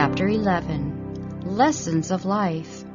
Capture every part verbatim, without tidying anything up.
Chapter eleven. Lessons of Life.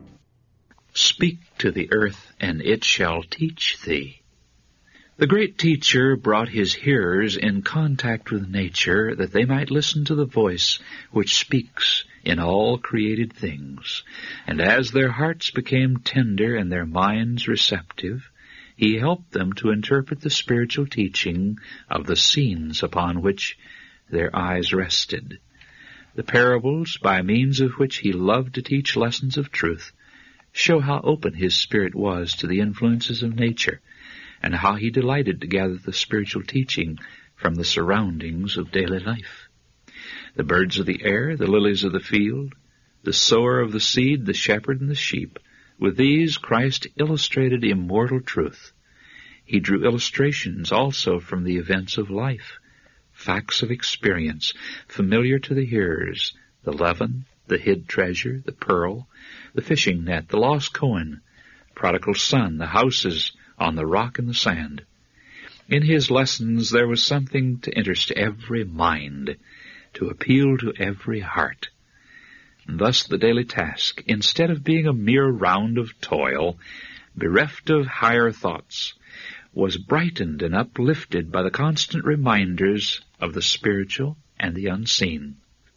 Speak to the earth, and it shall teach thee. The great teacher brought his hearers in contact with nature that they might listen to the voice which speaks in all created things. And as their hearts became tender and their minds receptive, he helped them to interpret the spiritual teaching of the scenes upon which their eyes rested. The parables, by means of which he loved to teach lessons of truth, show how open his spirit was to the influences of nature, and how he delighted to gather the spiritual teaching from the surroundings of daily life. The birds of the air, the lilies of the field, the sower of the seed, the shepherd and the sheep, with these Christ illustrated immortal truth. He drew illustrations also from the events of life, facts of experience, familiar to the hearers, the leaven, the hid treasure, the pearl, the fishing net, the lost coin, prodigal son, the houses on the rock and the sand. In his lessons there was something to interest every mind, to appeal to every heart. And thus the daily task, instead of being a mere round of toil, bereft of higher thoughts, was brightened and uplifted by the constant reminders of the spiritual and the unseen.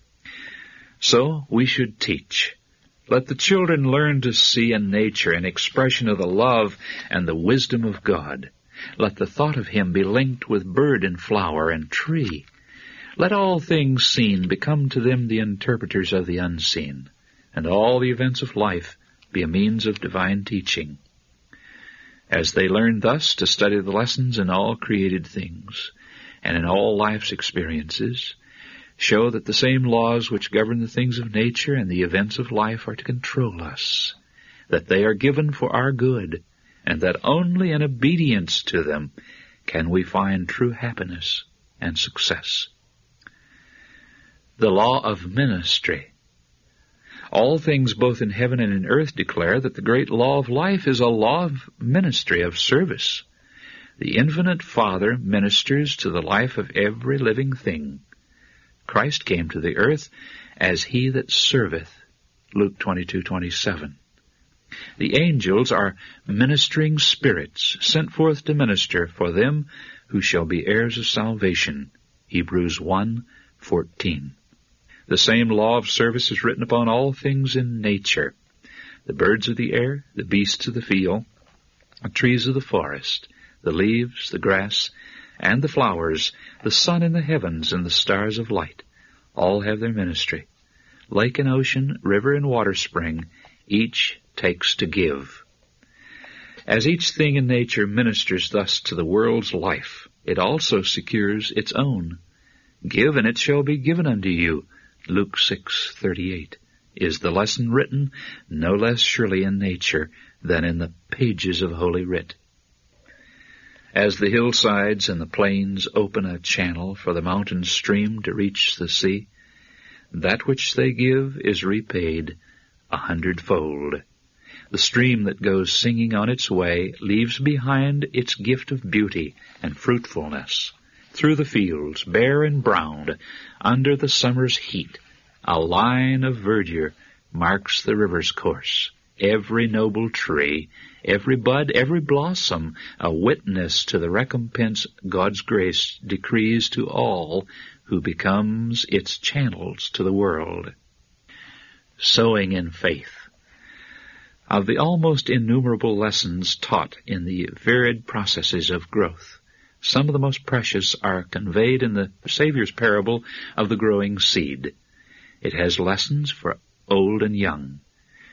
So we should teach. Let the children learn to see in nature an expression of the love and the wisdom of God. Let the thought of Him be linked with bird and flower and tree. Let all things seen become to them the interpreters of the unseen, and all the events of life be a means of divine teaching. As they learn thus to study the lessons in all created things, and in all life's experiences, show that the same laws which govern the things of nature and the events of life are to control us, that they are given for our good, and that only in obedience to them can we find true happiness and success. The law of ministry. All things both in heaven and in earth declare that the great law of life is a law of ministry, of service. The infinite Father ministers to the life of every living thing. Christ came to the earth as he that serveth, Luke twenty-two twenty-seven. The angels are ministering spirits sent forth to minister for them who shall be heirs of salvation, Hebrews one fourteen. The same law of service is written upon all things in nature, the birds of the air, the beasts of the field, the trees of the forest, the leaves, the grass, and the flowers, the sun in the heavens, and the stars of light. All have their ministry. Lake and ocean, river and water spring, each takes to give. As each thing in nature ministers thus to the world's life, it also secures its own. Give, and it shall be given unto you, Luke six thirty-eight, is the lesson written no less surely in nature than in the pages of Holy Writ. As the hillsides and the plains open a channel for the mountain stream to reach the sea, that which they give is repaid a hundredfold. The stream that goes singing on its way leaves behind its gift of beauty and fruitfulness. Through the fields, bare and browned, under the summer's heat, a line of verdure marks the river's course. Every noble tree, every bud, every blossom, a witness to the recompense God's grace decrees to all who becomes its channels to the world. Sowing in faith. Of the almost innumerable lessons taught in the varied processes of growth, some of the most precious are conveyed in the Savior's parable of the growing seed. It has lessons for old and young.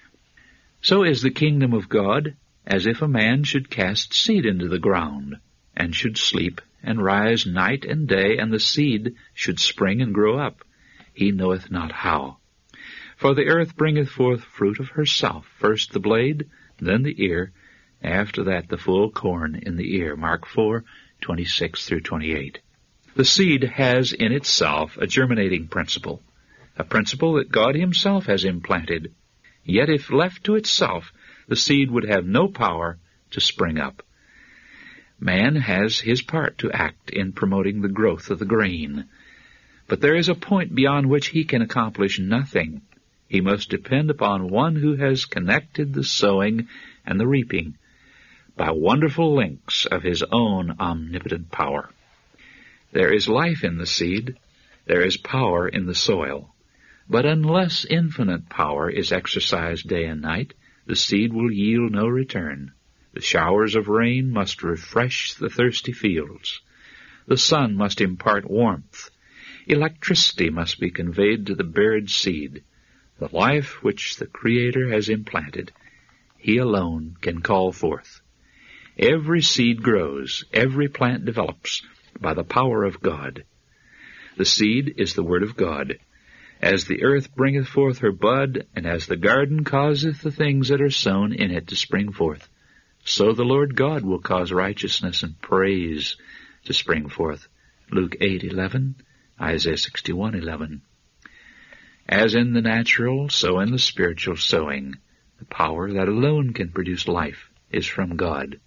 So is the kingdom of God, as if a man should cast seed into the ground, and should sleep, and rise night and day, and the seed should spring and grow up. He knoweth not how. For the earth bringeth forth fruit of herself, first the blade, then the ear, after that the full corn in the ear. Mark four twenty-six through twenty-eight. The seed has in itself a germinating principle, a principle that God himself has implanted. Yet if left to itself, the seed would have no power to spring up. Man has his part to act in promoting the growth of the grain. But there is a point beyond which he can accomplish nothing. He must depend upon one who has connected the sowing and the reaping by wonderful links of his own omnipotent power. There is life in the seed, there is power in the soil, but unless infinite power is exercised day and night, the seed will yield no return. The showers of rain must refresh the thirsty fields. The sun must impart warmth. Electricity must be conveyed to the buried seed. The life which the Creator has implanted, He alone can call forth. Every seed grows, every plant develops by the power of God. The seed is the Word of God. As the earth bringeth forth her bud, and as the garden causeth the things that are sown in it to spring forth, so the Lord God will cause righteousness and praise to spring forth. Luke eight eleven, Isaiah sixty-one eleven. As in the natural, so in the spiritual sowing, the power that alone can produce life is from God.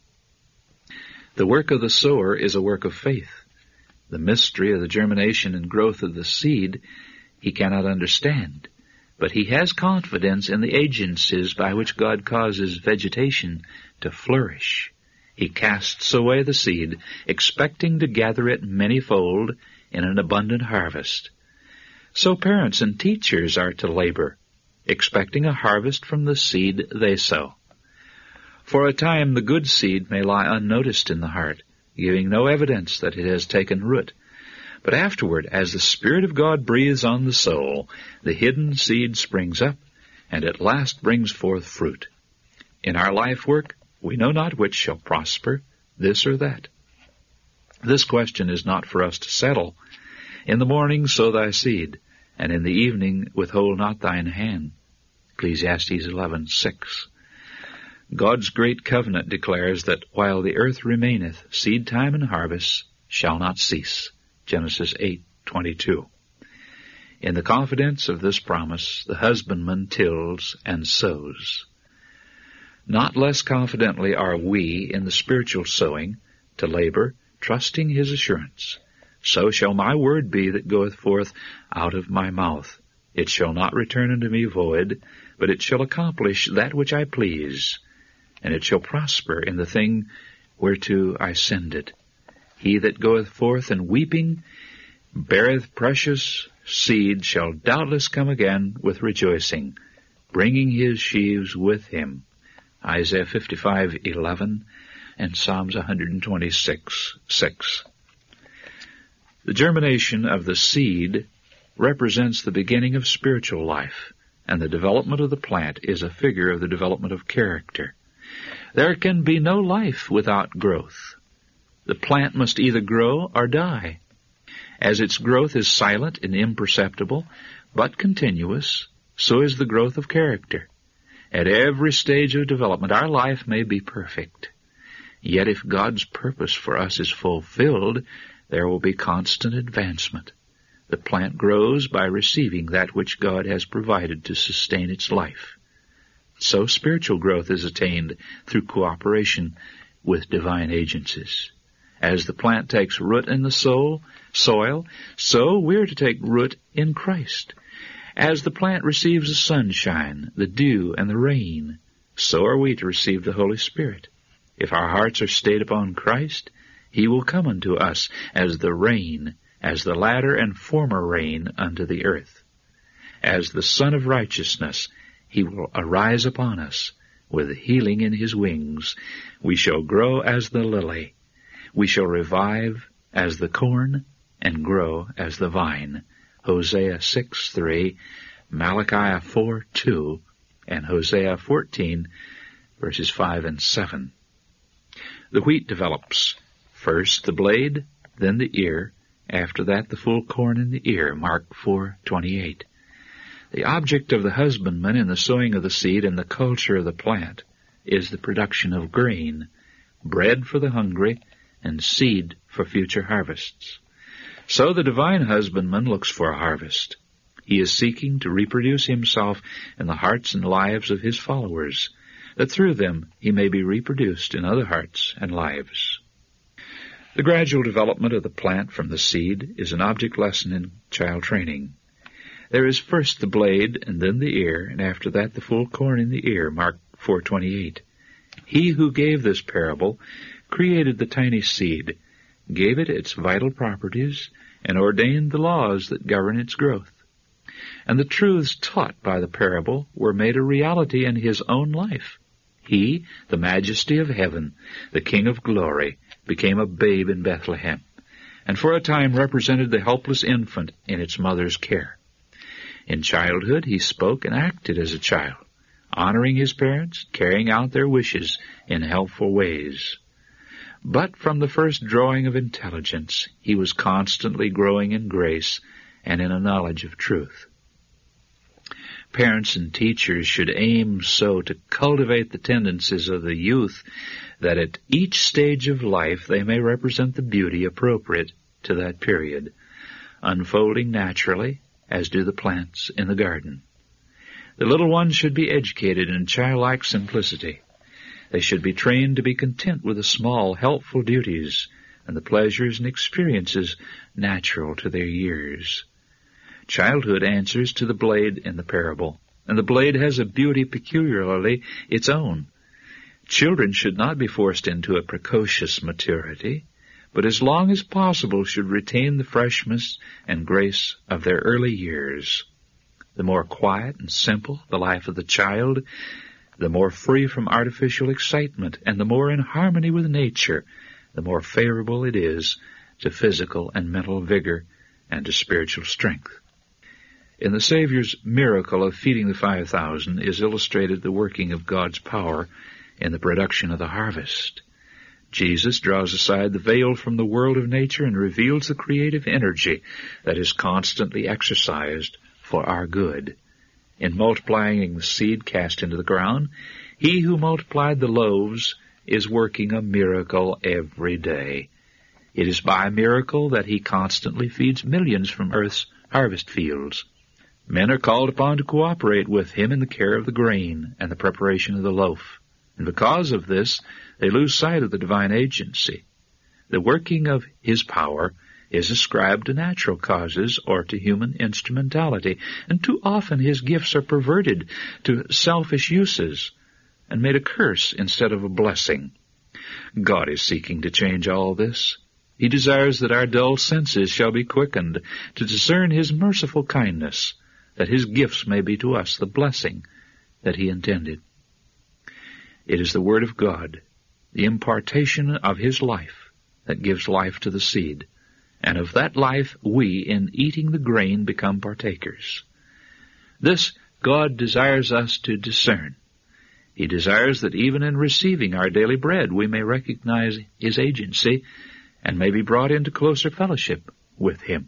The work of the sower is a work of faith. The mystery of the germination and growth of the seed he cannot understand, but he has confidence in the agencies by which God causes vegetation to flourish. He casts away the seed, expecting to gather it manyfold in an abundant harvest. So parents and teachers are to labor, expecting a harvest from the seed they sow. For a time the good seed may lie unnoticed in the heart, giving no evidence that it has taken root. But afterward, as the Spirit of God breathes on the soul, the hidden seed springs up, and at last brings forth fruit. In our life work, we know not which shall prosper, this or that. This question is not for us to settle. In the morning sow thy seed, and in the evening withhold not thine hand. Ecclesiastes eleven six. God's great covenant declares that while the earth remaineth, seed time and harvest shall not cease. Genesis eight twenty-two. In the confidence of this promise, the husbandman tills and sows. Not less confidently are we in the spiritual sowing to labor, trusting his assurance. So shall my word be that goeth forth out of my mouth. It shall not return unto me void, but it shall accomplish that which I please, and it shall prosper in the thing whereto I send it. He that goeth forth and weeping beareth precious seed shall doubtless come again with rejoicing, bringing his sheaves with him. Isaiah fifty-five eleven and Psalms one twenty-six six. The germination of the seed represents the beginning of spiritual life, and the development of the plant is a figure of the development of character. There can be no life without growth. The plant must either grow or die. As its growth is silent and imperceptible, but continuous, so is the growth of character. At every stage of development, our life may be perfect. Yet if God's purpose for us is fulfilled, there will be constant advancement. The plant grows by receiving that which God has provided to sustain its life. So spiritual growth is attained through cooperation with divine agencies. As the plant takes root in the soul, soil, so we're to take root in Christ. As the plant receives the sunshine, the dew, and the rain, so are we to receive the Holy Spirit. If our hearts are stayed upon Christ, He will come unto us as the rain, as the latter and former rain unto the earth. As the Son of Righteousness, He will arise upon us. With healing in His wings, we shall grow as the lily. We shall revive as the corn and grow as the vine. Hosea six three, Malachi four two, and Hosea fourteen, verses five and seven. The wheat develops. First the blade, then the ear, after that the full corn in the ear. Mark four twenty-eight. The object of the husbandman in the sowing of the seed and the culture of the plant is the production of grain, bread for the hungry, and seed for future harvests. So the divine husbandman looks for a harvest. He is seeking to reproduce himself in the hearts and lives of his followers, that through them he may be reproduced in other hearts and lives. The gradual development of the plant from the seed is an object lesson in child training. There is first the blade, and then the ear, and after that the full corn in the ear, Mark four twenty-eight. He who gave this parable created the tiny seed, gave it its vital properties, and ordained the laws that govern its growth. And the truths taught by the parable were made a reality in his own life. He, the majesty of heaven, the King of glory, became a babe in Bethlehem, and for a time represented the helpless infant in its mother's care. In childhood he spoke and acted as a child, honoring his parents, carrying out their wishes in helpful ways. But from the first drawing of intelligence, he was constantly growing in grace and in a knowledge of truth. Parents and teachers should aim so to cultivate the tendencies of the youth that at each stage of life they may represent the beauty appropriate to that period, unfolding naturally as do the plants in the garden. The little ones should be educated in childlike simplicity. They should be trained to be content with the small, helpful duties and the pleasures and experiences natural to their years. Childhood answers to the blade in the parable, and the blade has a beauty peculiarly its own. Children should not be forced into a precocious maturity, but as long as possible should retain the freshness and grace of their early years. The more quiet and simple the life of the child, the more free from artificial excitement, and the more in harmony with nature, the more favorable it is to physical and mental vigor and to spiritual strength. In the Savior's miracle of feeding the five thousand is illustrated the working of God's power in the production of the harvest. Jesus draws aside the veil from the world of nature and reveals the creative energy that is constantly exercised for our good. In multiplying the seed cast into the ground, he who multiplied the loaves is working a miracle every day. It is by a miracle that he constantly feeds millions from earth's harvest fields. Men are called upon to cooperate with him in the care of the grain and the preparation of the loaf. And because of this, they lose sight of the divine agency. The working of his power is ascribed to natural causes or to human instrumentality, and too often his gifts are perverted to selfish uses and made a curse instead of a blessing. God is seeking to change all this. He desires that our dull senses shall be quickened to discern his merciful kindness, that his gifts may be to us the blessing that he intended. It is the Word of God, the impartation of his life, that gives life to the seed, and of that life we, in eating the grain, become partakers. This God desires us to discern. He desires that even in receiving our daily bread we may recognize his agency and may be brought into closer fellowship with him.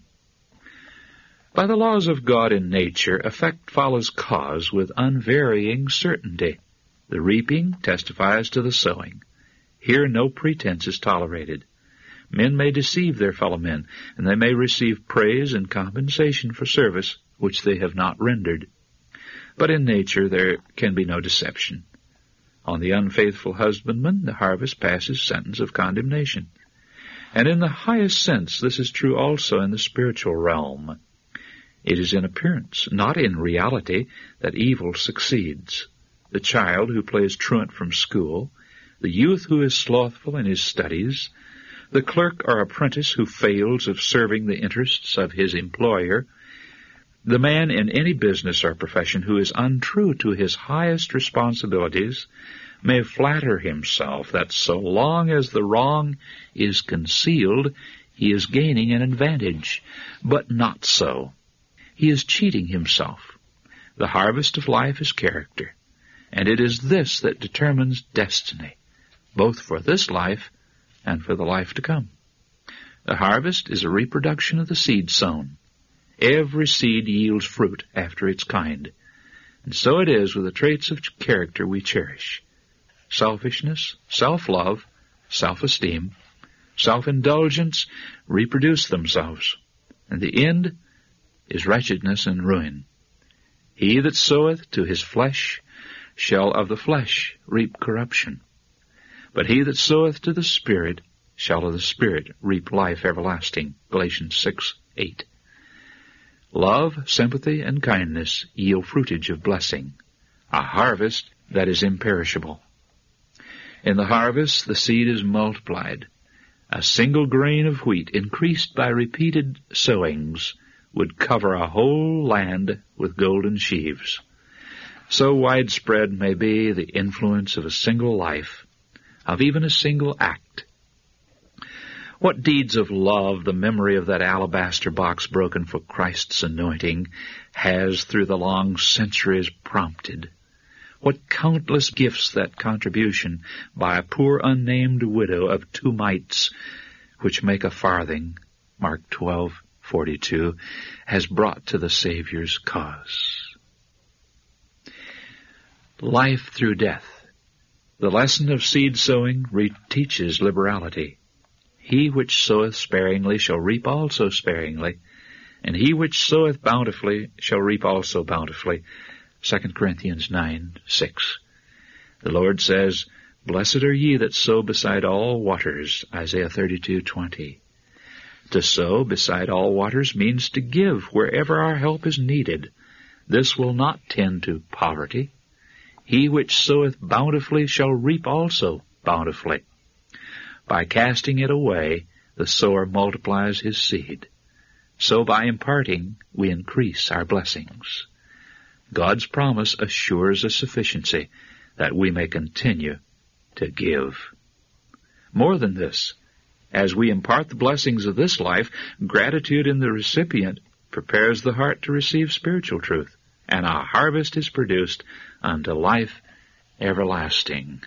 By the laws of God in nature, effect follows cause with unvarying certainty. The reaping testifies to the sowing. Here no pretense is tolerated. Men may deceive their fellow men, and they may receive praise and compensation for service which they have not rendered. But in nature there can be no deception. On the unfaithful husbandman the harvest passes sentence of condemnation. And in the highest sense this is true also in the spiritual realm. It is in appearance, not in reality, that evil succeeds. The child who plays truant from school, the youth who is slothful in his studies, the clerk or apprentice who fails of serving the interests of his employer, the man in any business or profession who is untrue to his highest responsibilities may flatter himself that so long as the wrong is concealed, he is gaining an advantage. But not so. He is cheating himself. The harvest of life is character, and it is this that determines destiny, both for this life and for the life to come. The harvest is a reproduction of the seed sown. Every seed yields fruit after its kind, and so it is with the traits of character we cherish. Selfishness, self-love, self-esteem, self-indulgence reproduce themselves, and the end is wretchedness and ruin. He that soweth to his flesh shall of the flesh reap corruption, but he that soweth to the Spirit shall of the Spirit reap life everlasting. Galatians six eight. Love, sympathy, and kindness yield fruitage of blessing, a harvest that is imperishable. In the harvest, the seed is multiplied. A single grain of wheat, increased by repeated sowings, would cover a whole land with golden sheaves. So widespread may be the influence of a single life, of even a single act. What deeds of love the memory of that alabaster box broken for Christ's anointing has through the long centuries prompted. What countless gifts that contribution by a poor unnamed widow of two mites, which make a farthing, Mark twelve forty-two, has brought to the Savior's cause. Life through death. The lesson of seed sowing re-teaches liberality. He which soweth sparingly shall reap also sparingly, and he which soweth bountifully shall reap also bountifully. Second Corinthians nine six. The Lord says, Blessed are ye that sow beside all waters, Isaiah thirty-two twenty. To sow beside all waters means to give wherever our help is needed. This will not tend to poverty. He which soweth bountifully shall reap also bountifully. By casting it away, the sower multiplies his seed. So by imparting, we increase our blessings. God's promise assures a sufficiency that we may continue to give. More than this, as we impart the blessings of this life, gratitude in the recipient prepares the heart to receive spiritual truth, and a harvest is produced unto life everlasting.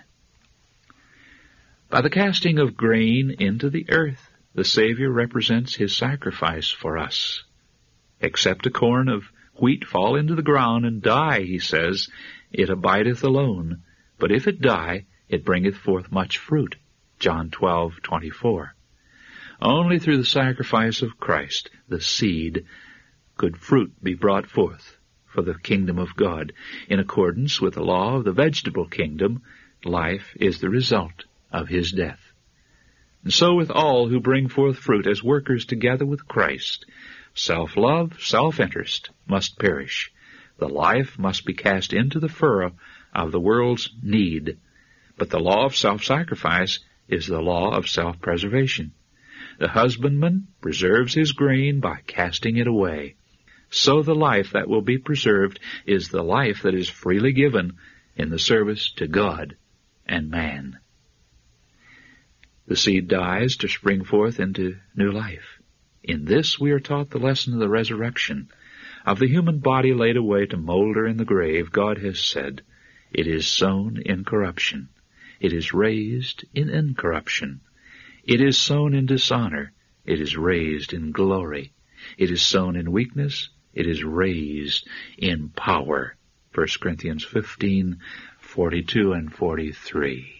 By the casting of grain into the earth, the Savior represents his sacrifice for us. Except a corn of wheat fall into the ground and die, he says, it abideth alone. But if it die, it bringeth forth much fruit. John twelve twenty-four. Only through the sacrifice of Christ, the seed, could fruit be brought forth for the kingdom of God. In accordance with the law of the vegetable kingdom, life is the result of his death. And so with all who bring forth fruit as workers together with Christ, self-love, self-interest must perish. The life must be cast into the furrow of the world's need. But the law of self-sacrifice is the law of self-preservation. The husbandman preserves his grain by casting it away. So the life that will be preserved is the life that is freely given in the service to God and man. The seed dies to spring forth into new life. In this we are taught the lesson of the resurrection. Of the human body laid away to molder in the grave, God has said, It is sown in corruption. It is raised in incorruption. It is sown in dishonor. It is raised in glory. It is sown in weakness. It is raised in power. First Corinthians fifteen forty-two and forty-three.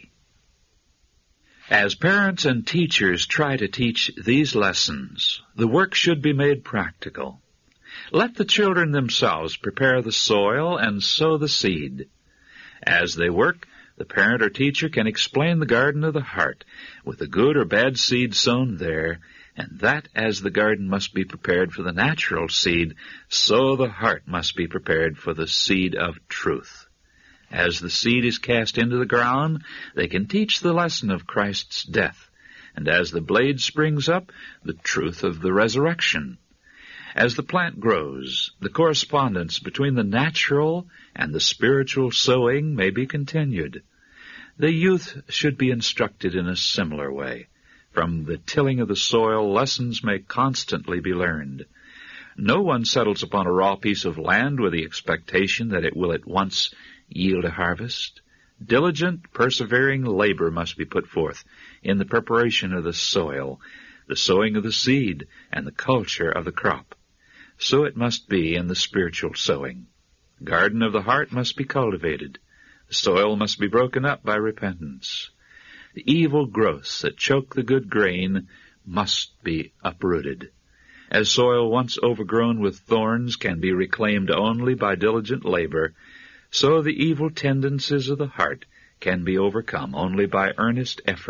As parents and teachers try to teach these lessons, the work should be made practical. Let the children themselves prepare the soil and sow the seed. As they work, the parent or teacher can explain the garden of the heart, with the good or bad seed sown there, and that as the garden must be prepared for the natural seed, so the heart must be prepared for the seed of truth. As the seed is cast into the ground, they can teach the lesson of Christ's death, and as the blade springs up, the truth of the resurrection. As the plant grows, the correspondence between the natural and the spiritual sowing may be continued. The youth should be instructed in a similar way. From the tilling of the soil, lessons may constantly be learned. No one settles upon a raw piece of land with the expectation that it will at once yield a harvest. Diligent, persevering labor must be put forth in the preparation of the soil, the sowing of the seed, and the culture of the crop. So it must be in the spiritual sowing. The garden of the heart must be cultivated. The soil must be broken up by repentance. The evil growths that choke the good grain must be uprooted. As soil once overgrown with thorns can be reclaimed only by diligent labor, so the evil tendencies of the heart can be overcome only by earnest effort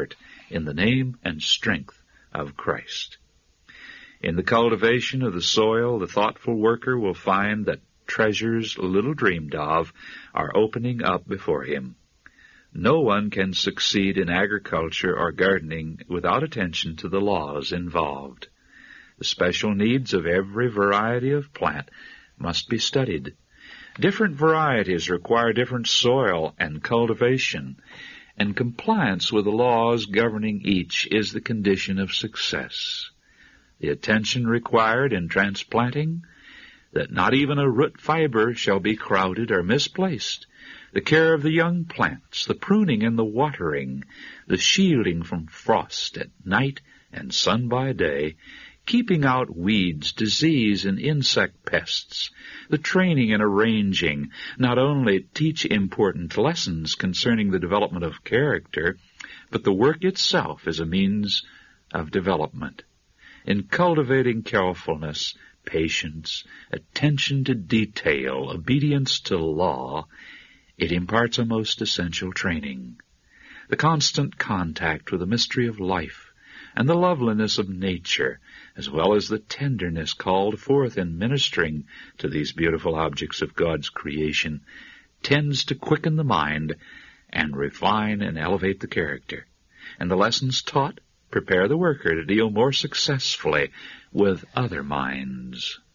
in the name and strength of Christ. In the cultivation of the soil, the thoughtful worker will find that treasures little dreamed of are opening up before him. No one can succeed in agriculture or gardening without attention to the laws involved. The special needs of every variety of plant must be studied. Different varieties require different soil and cultivation, and compliance with the laws governing each is the condition of success. The attention required in transplanting, that not even a root fiber shall be crowded or misplaced, the care of the young plants, the pruning and the watering, the shielding from frost at night and sun by day, keeping out weeds, disease, and insect pests, the training and arranging not only teach important lessons concerning the development of character, but the work itself is a means of development. In cultivating carefulness, patience, attention to detail, obedience to law, it imparts a most essential training. The constant contact with the mystery of life and the loveliness of nature, as well as the tenderness called forth in ministering to these beautiful objects of God's creation, tends to quicken the mind and refine and elevate the character. And the lessons taught prepare the worker to deal more successfully with other minds.